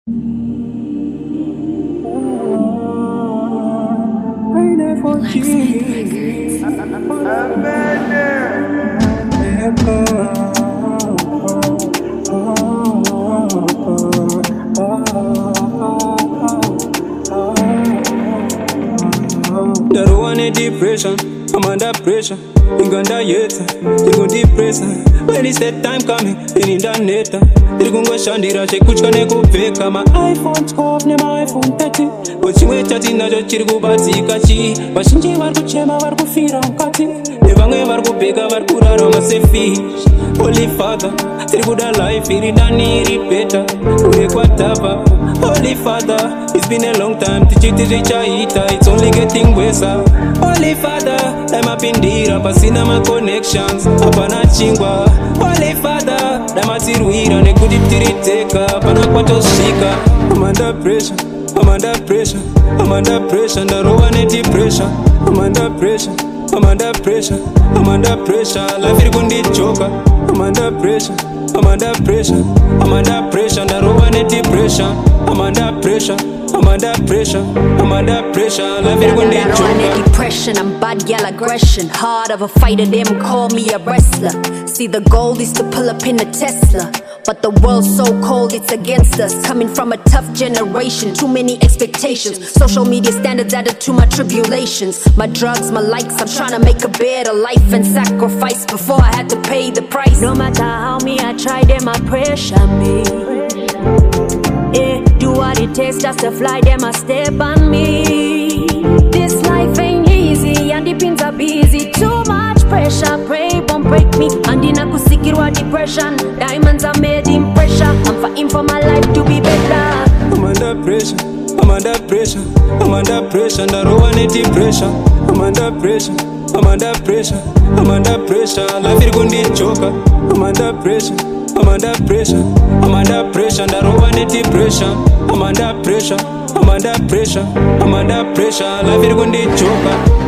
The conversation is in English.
Depression, I'm under pressure. You gonna yet, you go depression. When is that time coming? In the net, you go shandira, she kuchka neko peka. My iPhone 12, ne my iPhone 13. But you wait chatting na jo chirgu bati kachi. Bashinji varku chema varku fira kati. Nevange varku peka varku raro masefi. Holy Father, tribuda life iridani ripeta. Ure kwa tapa. Holy Father, it's been a long time. It's only getting worse. Holy Father, I'm up in Dira, Pasina my connections. Apana chingwa. Holy Father, I'm at Tiruira, ne good take-up, Panakwato Shika. I'm under pressure, I'm under pressure, I'm under pressure, the Rowan depression. I'm under pressure, I'm under pressure, I'm under pressure, life is going to choke. I'm under pressure, I'm under pressure, I'm under pressure, the Rowan depression. I'm under pressure, I'm under pressure, I'm under pressure, life is going to choke. Depression, I'm bad gal aggression. Heart of a fighter, them call me a wrestler. See, the goal is to pull up in a Tesla, but the world's so cold, it's against us. Coming from a tough generation, too many expectations. Social media standards added to my tribulations. My drugs, my likes, I'm trying to make a better life and sacrifice before I had to pay the price. No matter how me I try, them I pressure me. Yeah, do what it takes just to fly, them I step on me. This life ain't easy and the pins are busy. Too much pressure, pray won't break me. And in a kusikirwa depression, diamonds are made in pressure. I'm fighting for my life to be better. I'm under pressure, I'm under pressure, I'm under pressure, the Rowan depression. I'm under pressure, I'm under pressure, I'm under pressure, life is going to choke. I'm under pressure, I'm under pressure, I'm under pressure, the Rowan depression. I'm under pressure, I'm under pressure, I'm under pressure, life is going to choke.